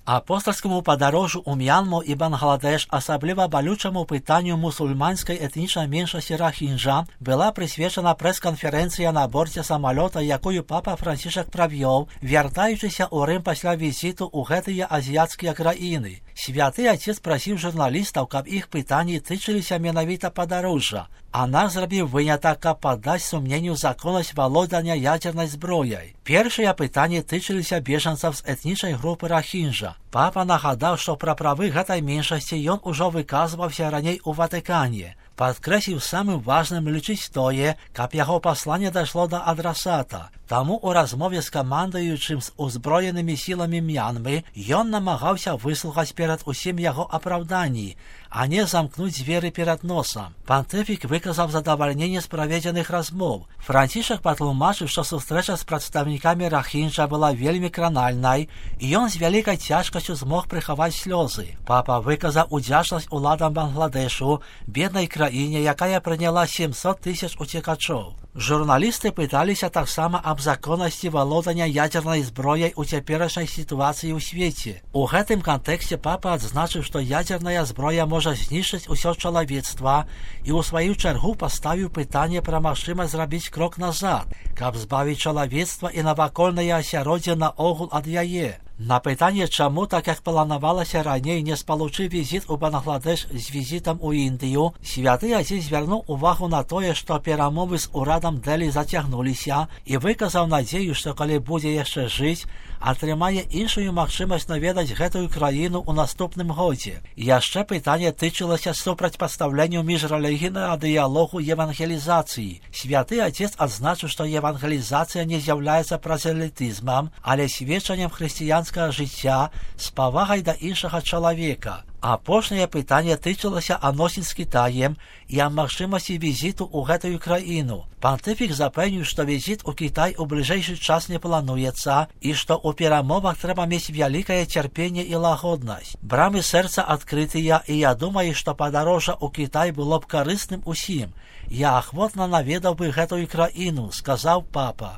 Апостольскому падарожжу ў М'янму і Бангладеш, асабліва балючаму пытанню мусульманскай этнічнай меншасці рахінджа, была прысвечана прэс-канферэнцыя на борце самалёта, якую папа Францішак правёў, вяртаючыся ў Рым пасля візіту ў гэтыя азіяцкія краіны. Святы Отец прасіў журналістаў, каб іх пытанні тычыліся менавіта падарожжа, а нас зрабіў вынятак, каб паддаць сумненню законнасць валодання ядзернай зброяй. Першыя пытанні тычыліся бежанцаў з этнічнай групы рахінджа. Папа нагадаў, што пра правы гэтай меншасці ён ужо выказваўся раней у Ватыкане. Падкрэсліў самым важным лічыць тое, каб яго пасланне дайшло да адрасата. Таму ў размове з камандуючым з узброенымі сіламі М'янмы ён намагаўся выслухаць перад усім яго апраўданні, а не замкнуць дзверы перад носам. Пантыфік выказаў задавальненне з праведзеных размоў. Францішак патлумачыў, што сустрэча з прадстаўнікамі рахінджа была вельмі кранальнай, і ён з вялікай цяжкасцю змог прыхаваць слёзы. Папа выказаў удзячнасць уладам Бангладешу, беднай краіне, якая прыняла 700 000 уцекачоў. Журналісты пыталіся таксама аб законнасці валодання ядзернай зброяй у цяперашняй сітуацыі ў свеце. У гэтым кантэксце папа адзначыў, што ядзерная зброя можа знішчыць усё чалавецтва і ў сваю чаргу паставіў пытанне пра магчымасць зрабіць крок назад, каб збавіць чалавецтва і навакольнае асяроддзе наогул ад яе. На пытанне, чаму, так як планавалася раней, не спалучыў візіт у Бангладеш з візітам у Індыю, святы Отец звярнуў увагу на тое, што перамовы з урадам Дэлі зацягнуліся, і выказаў надзею, што калі будзе яшчэ жыць, атрымае іншую магчымасць наведаць гэтую краіну ў наступным годзе. Яшчэ пытанне тычылася супрацьпастаўленню міжрэлігійнага дыялогу евангелізацыі. Святы Отец адзначыў, што евангелізацыя не з'яўляецца празелітызмам, але сведчаннем хрысціянскага жыцця з павагай да іншага чалавека. Апошняе пытанне тычылася адносін з Кітаем і аб магчымасці візіту ў гэтую краіну. Пантыфік запэўніў, што візіт у Кітай у бліжэйшы час не плануецца і што ў перамовах трэба мець вялікае цярпенне і лагоднасць. Брамы сэрца адкрытыя, і я думаю, што падарожжа ў Кітай было б карысным усім. Я ахвотна наведаў бы гэтую краіну, сказаў папа.